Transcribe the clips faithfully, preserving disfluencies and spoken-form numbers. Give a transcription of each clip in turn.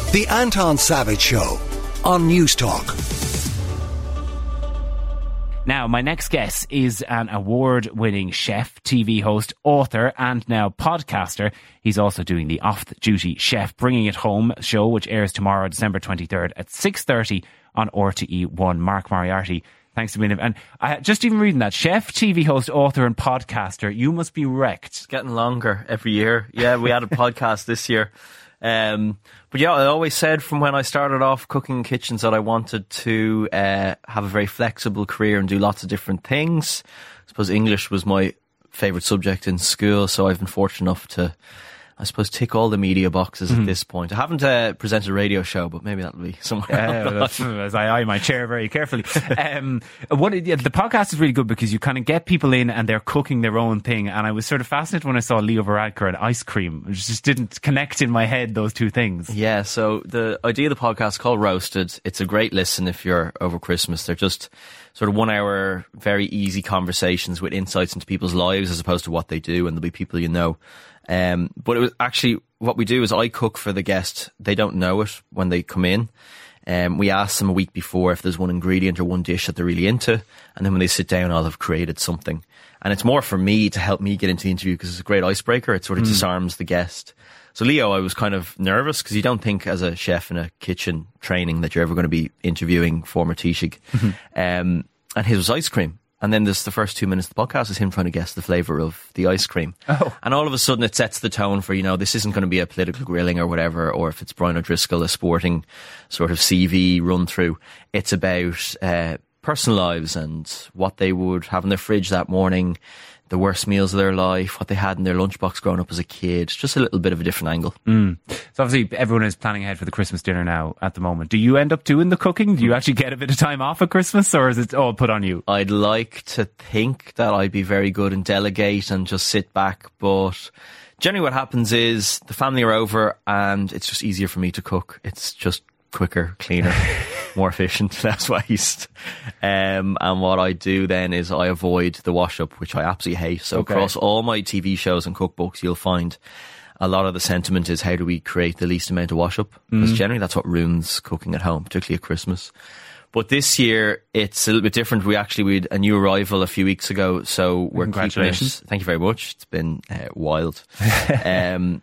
The Anton Savage Show on News Talk. Now, my next guest is an award-winning chef, T V host, author, and now podcaster. He's also doing the Off-Duty Chef Bringing It Home show, which airs tomorrow, December twenty-third at six thirty on R T E one. Mark Moriarty, thanks for being here. And I, just even reading that, chef, T V host, author and podcaster, you must be wrecked. It's getting longer every year. Yeah, we had a podcast this year. Um, but yeah, I always said from when I started off cooking in kitchens that I wanted to uh, have a very flexible career and do lots of different things. I suppose English was my favourite subject in school, so I've been fortunate enough to, I suppose, tick all the media boxes mm-hmm. at this point. I haven't uh, presented a radio show, but maybe that'll be somewhere. Uh, as I eye my chair very carefully. um, what yeah, the podcast is really good because you kind of get people in and they're cooking their own thing. And I was sort of fascinated when I saw Leo Varadkar and ice cream. It just didn't connect in my head, those two things. Yeah, so the idea of the podcast is called Roasted. It's a great listen if you're over Christmas. They're just sort of one hour, very easy conversations with insights into people's lives as opposed to what they do, and there'll be people you know. Um, but it was actually, what we do is I cook for the guest. They don't know it when they come in. Um, we ask them a week before if there's one ingredient or one dish that they're really into. And then when they sit down, I'll have created something. And it's more for me to help me get into the interview because it's a great icebreaker. It sort of mm. disarms the guest. So Leo, I was kind of nervous because you don't think as a chef in a kitchen training that you're ever going to be interviewing former Taoiseach. Mm-hmm. Um, and his was ice cream. And then there's the first two minutes of the podcast is him trying to guess the flavour of the ice cream. Oh. And all of a sudden it sets the tone for, you know, this isn't going to be a political grilling or whatever, or if it's Brian O'Driscoll, a sporting sort of C V run through. It's about uh, personal lives and what they would have in their fridge that morning, the worst meals of their life, what they had in their lunchbox growing up as a kid. Just a little bit of a different angle. Mm. So obviously everyone is planning ahead for the Christmas dinner now at the moment. Do you end up doing the cooking? Do you actually get a bit of time off at Christmas, or is it all put on you? I'd like to think that I'd be very good and delegate and just sit back, but generally what happens is the family are over and it's just easier for me to cook. It's just quicker, cleaner, more efficient, less waste. Um, and what I do then is I avoid the wash up, which I absolutely hate. So okay. across all my T V shows and cookbooks, you'll find a lot of the sentiment is how do we create the least amount of wash up? Because mm. generally that's what ruins cooking at home, particularly at Christmas. But this year it's a little bit different. We actually we had a new arrival a few weeks ago, so we're keeping it. Thank you very much. It's been uh, wild. um,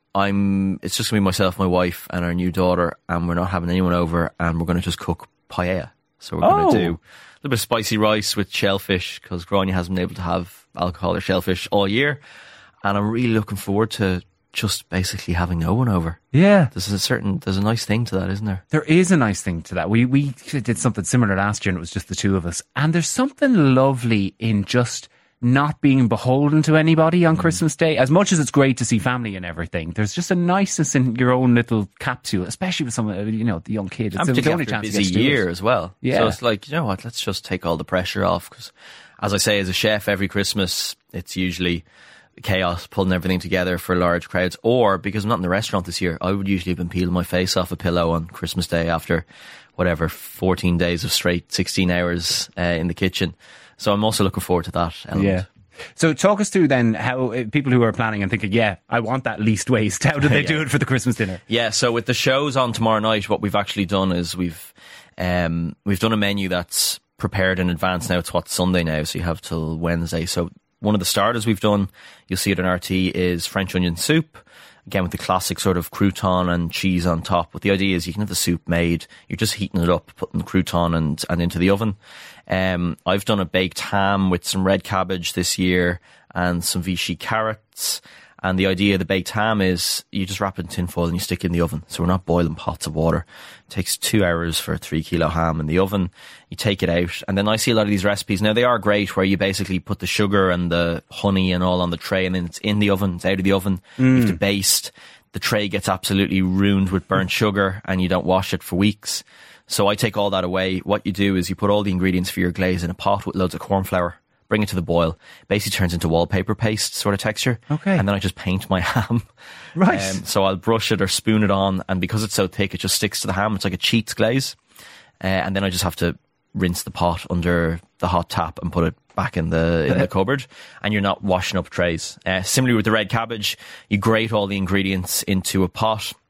I'm. It's just going to be myself, my wife, and our new daughter, and we're not having anyone over, and we're going to just cook paella. So we're going oh. to do a little bit of spicy rice with shellfish, because Grania hasn't been able to have alcohol or shellfish all year, and I'm really looking forward to just basically having no one over. Yeah. There's a certain, there's a nice thing to that, isn't there? There is a nice thing to that. We we did something similar last year, and it was just the two of us, and there's something lovely in just not being beholden to anybody on mm. Christmas Day. As much as it's great to see family and everything, there's just a niceness in your own little capsule, especially with some, you know, the young kid. It's the only chance to get a busy year as well. Yeah. So it's like, you know what, let's just take all the pressure off. Because as I say, as a chef, every Christmas, it's usually chaos, pulling everything together for large crowds. Or, because I'm not in the restaurant this year, I would usually have been peeling my face off a pillow on Christmas Day after, whatever, fourteen days of straight sixteen hours uh, in the kitchen. So I'm also looking forward to that element. Yeah. So talk us through then how uh, people who are planning and thinking, yeah, I want that least waste. How do they yeah. do it for the Christmas dinner? Yeah, so with the shows on tomorrow night, what we've actually done is we've um, we've done a menu that's prepared in advance. Now it's what, Sunday now, so you have till Wednesday. So one of the starters we've done, you'll see it on R T, is French onion soup. Again, with the classic sort of crouton and cheese on top. But the idea is you can have the soup made. You're just heating it up, putting the crouton and, and into the oven. Um, I've done a baked ham with some red cabbage this year and some Vichy carrots. And the idea of the baked ham is you just wrap it in tin foil and you stick it in the oven. So we're not boiling pots of water. It takes two hours for a three kilo ham in the oven. You take it out. And then I see a lot of these recipes. Now they are great where you basically put the sugar and the honey and all on the tray and then it's in the oven. It's out of the oven. Mm. You have to baste. The tray gets absolutely ruined with burnt sugar and you don't wash it for weeks. So I take all that away. What you do is you put all the ingredients for your glaze in a pot with loads of corn flour. Bring it to the boil. Basically turns into wallpaper paste sort of texture. Okay. And then I just paint my ham. Right. Um, so I'll brush it or spoon it on. And because it's so thick, it just sticks to the ham. It's like a cheats glaze. Uh, and then I just have to rinse the pot under the hot tap and put it back in the in the cupboard. And you're not washing up trays. Uh, similarly with the red cabbage, you grate all the ingredients into a pot.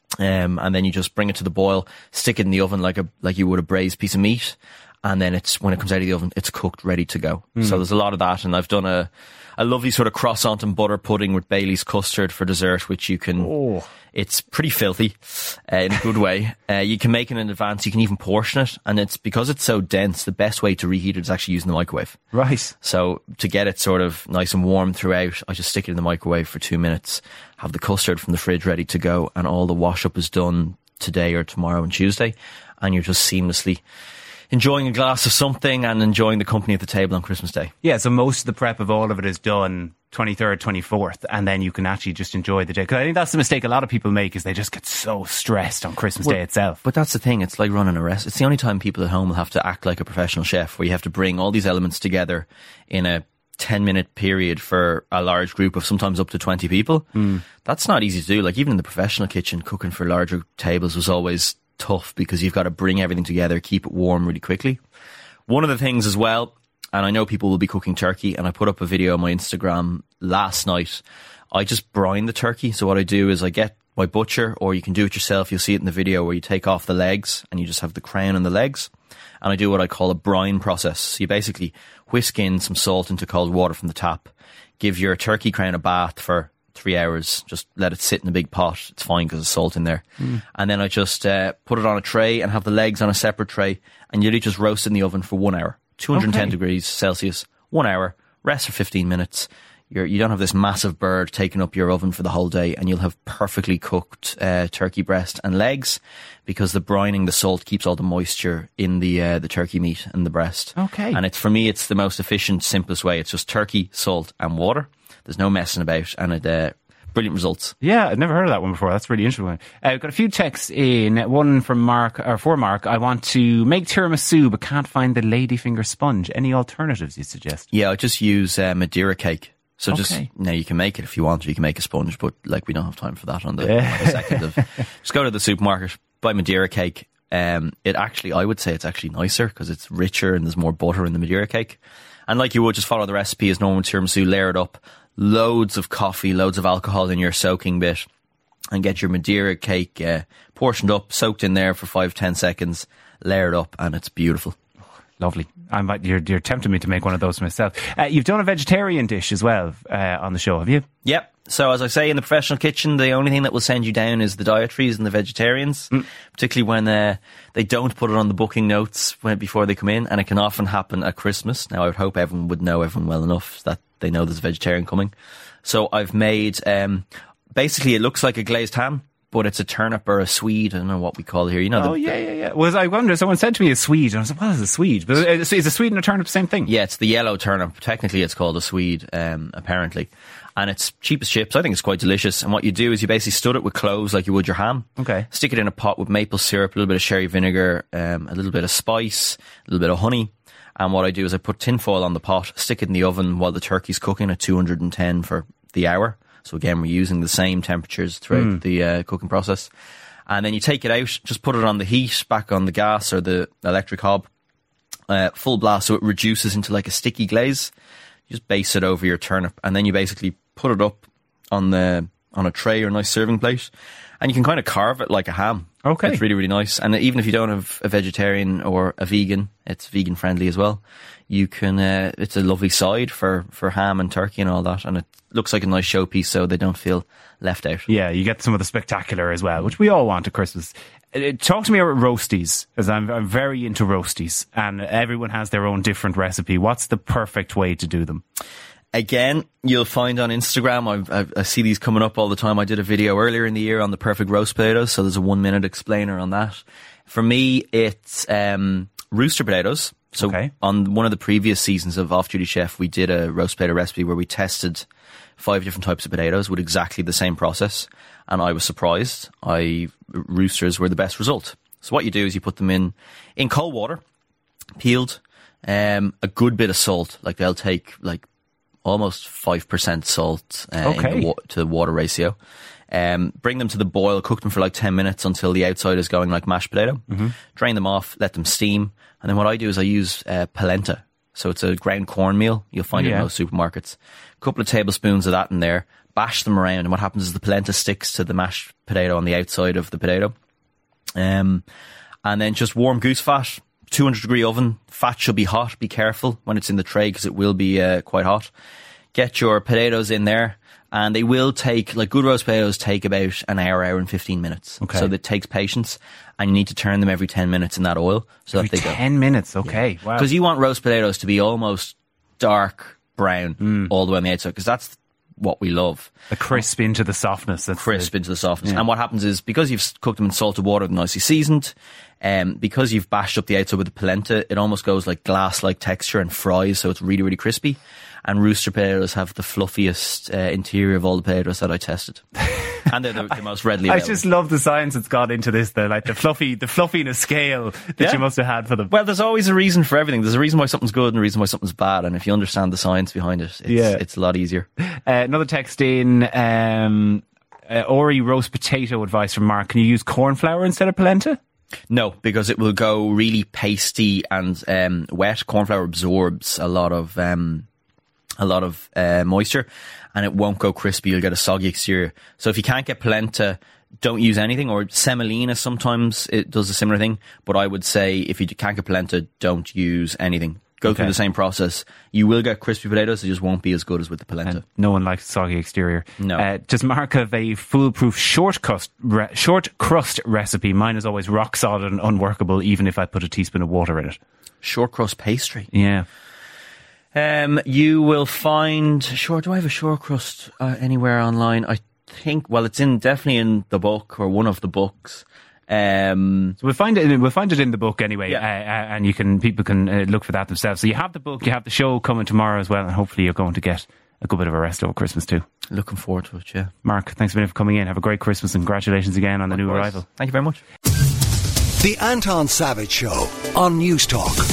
Um, and then you just bring it to the boil, stick it in the oven like a like you would a braised piece of meat, and then it's when it comes out of the oven, it's cooked, ready to go. Mm. So there's a lot of that, and I've done a a lovely sort of croissant and butter pudding with Bailey's custard for dessert, which you can. Oh. It's pretty filthy, uh, in a good way. Uh, you can make it in advance. You can even portion it, and it's because it's so dense. The best way to reheat it is actually using the microwave. Right. So to get it sort of nice and warm throughout, I just stick it in the microwave for two minutes. Have the custard from the fridge ready to go, and all the wash up is done today or tomorrow and Tuesday, and you're just seamlessly enjoying a glass of something and enjoying the company at the table on Christmas Day. Yeah, so most of the prep of all of it is done twenty-third, twenty-fourth, and then you can actually just enjoy the day. Because I think that's the mistake a lot of people make, is they just get so stressed on Christmas well, Day itself. But that's the thing, it's like running a restaurant. It's the only time people at home will have to act like a professional chef, where you have to bring all these elements together in a ten minute period for a large group of sometimes up to twenty people. Mm. That's not easy to do. Like even in the professional kitchen, cooking for larger tables was always tough, because you've got to bring everything together, keep it warm really quickly. One of the things as well, and I know people will be cooking turkey, and I put up a video on my Instagram last night. I just brine the turkey. So what I do is I get my butcher, or you can do it yourself. You'll see it in the video, where you take off the legs and you just have the crown and the legs. And I do what I call a brine process. So you basically whisk in some salt into cold water from the tap, give your turkey crown a bath for three hours, just let it sit in a big pot. It's fine because there's salt in there. Mm. And then I just uh, put it on a tray and have the legs on a separate tray, and you just roast it in the oven for one hour. two hundred ten okay. degrees Celsius, one hour, rest for fifteen minutes. You're, you don't have this massive bird taking up your oven for the whole day, and you'll have perfectly cooked uh, turkey breast and legs, because the brining, the salt keeps all the moisture in the uh, the turkey meat and the breast. Okay. And it's, for me, it's the most efficient, simplest way. It's just turkey, salt and water. There's no messing about, and it uh, brilliant results. Yeah, I've never heard of that one before. That's really interesting. I've uh, got a few texts in. One from Mark, or for Mark. I want to make tiramisu, but can't find the ladyfinger sponge. Any alternatives you suggest? Yeah, I just use uh, Madeira cake. So okay. just, now you can make it if you want, or you can make a sponge, but like we don't have time for that on the, on the second of. Just go to the supermarket, buy Madeira cake. Um, it actually, I would say it's actually nicer, because it's richer and there's more butter in the Madeira cake. And like you would, just follow the recipe as normal tiramisu, layer it up. Loads of coffee, loads of alcohol in your soaking bit, and get your Madeira cake uh, portioned up, soaked in there for five, ten seconds, layered up, and it's beautiful. Lovely. I might, you're, you're tempting me to make one of those myself. Uh, you've done a vegetarian dish as well uh, on the show, have you? Yep. So as I say, in the professional kitchen, the only thing that will send you down is the dietaries and the vegetarians, mm. particularly when uh, they don't put it on the booking notes when, before they come in, and it can often happen at Christmas. Now, I would hope everyone would know everyone well enough that they know there's a vegetarian coming. So I've made, um, basically it looks like a glazed ham, but it's a turnip or a swede. I don't know what we call it here. You know? Oh, the, yeah, yeah, yeah. Well, I wonder, someone said to me a swede, and I was like, what is a swede? But is a swede and a turnip the same thing? Yeah, it's the yellow turnip. Technically, it's called a swede, um, apparently. And it's cheap as chips. I think it's quite delicious. And what you do is you basically stud it with cloves like you would your ham. Okay. Stick it in a pot with maple syrup, a little bit of sherry vinegar, um, a little bit of spice, a little bit of honey. And what I do is I put tin foil on the pot, stick it in the oven while the turkey's cooking at two hundred ten for the hour. So again, we're using the same temperatures throughout mm. the uh, cooking process. And then you take it out, just put it on the heat, back on the gas or the electric hob, uh, full blast, so it reduces into like a sticky glaze. You just base it over your turnip, and then you basically put it up on the on a tray or a nice serving plate, and you can kind of carve it like a ham. Okay. It's really, really nice. And even if you don't have a vegetarian or a vegan, it's vegan friendly as well. You can, uh, it's a lovely side for, for ham and turkey and all that. And it looks like a nice showpiece, so they don't feel left out. Yeah, you get some of the spectacular as well, which we all want at Christmas. Uh, talk to me about roasties, as I'm, I'm very into roasties, and everyone has their own different recipe. What's the perfect way to do them? Again, you'll find on Instagram, I, I, I see these coming up all the time. I did a video earlier in the year on the perfect roast potatoes, so there's a one minute explainer on that. For me, it's um, rooster potatoes. So okay. on one of the previous seasons of Off Duty Chef, we did a roast potato recipe where we tested five different types of potatoes with exactly the same process, and I was surprised. I roosters were the best result. So what you do is you put them in in cold water, peeled, um, a good bit of salt. Like they'll take like almost five percent salt uh, okay. in the wa- to the water ratio. Um, bring them to the boil, cook them for like ten minutes until the outside is going like mashed potato. Mm-hmm. Drain them off, let them steam. And then what I do is I use uh, polenta. So it's a ground cornmeal. You'll find yeah. it in most supermarkets. A couple of tablespoons of that in there. bash them around, and what happens is the polenta sticks to the mashed potato on the outside of the potato. Um, and then just warm goose fat, two hundred degree oven. Fat should be hot. Be careful when it's in the tray because it will be uh, quite hot. Get your potatoes in there, and they will take, like good roast potatoes take about an hour, hour and fifteen minutes. Okay. So that takes patience, and you need to turn them every ten minutes in that oil. So every that they ten go. minutes, okay. Yeah. Wow. Because you want roast potatoes to be almost dark brown mm. all the way on the outside, because that's what we love. A crisp into the softness. That's crisp the, into the softness. Yeah. And what happens is, because you've cooked them in salted water and nicely seasoned, um, because you've bashed up the outside with the polenta, it almost goes like glass-like texture and fries, so it's really, really crispy. And rooster potatoes have the fluffiest uh, interior of all the potatoes that I tested. And they're the, the most readily available. I just love the science that's gone into this, though, like the fluffy, the fluffiness scale that yeah. you must have had for them. Well, there's always a reason for everything. There's a reason why something's good and a reason why something's bad. And if you understand the science behind it, it's, yeah. it's a lot easier. Uh, another text in, um, uh, Ori roast potato advice from Mark. Can you use corn flour instead of polenta? No, because it will go really pasty and um, wet. Corn flour absorbs a lot of um, a lot of uh, moisture, and it won't go crispy. You'll get a soggy exterior. So if you can't get polenta, don't use anything. Or semolina, sometimes it does a similar thing. But I would say if you can't get polenta, don't use anything. Go okay. through the same process. You will get crispy potatoes. It just won't be as good as with the polenta. And no one likes soggy exterior. No. Uh, does Mark have a foolproof short crust, re- short crust recipe? Mine is always rock solid and unworkable, even if I put a teaspoon of water in it. Short crust pastry? Yeah. Um, you will find... Sure, do I have a short crust uh, anywhere online? I think... Well, it's in definitely in the book, or one of the books. Um, so we'll find it. In, we'll find it in the book anyway, yeah. uh, and you can people can uh, look for that themselves. So you have the book, you have the show coming tomorrow as well, and hopefully you're going to get a good bit of a rest over Christmas too. Looking forward to it. Yeah, Mark, thanks a minute for coming in. Have a great Christmas and congratulations again on the of new course. arrival. Thank you very much. The Anton Savage Show on News Talk.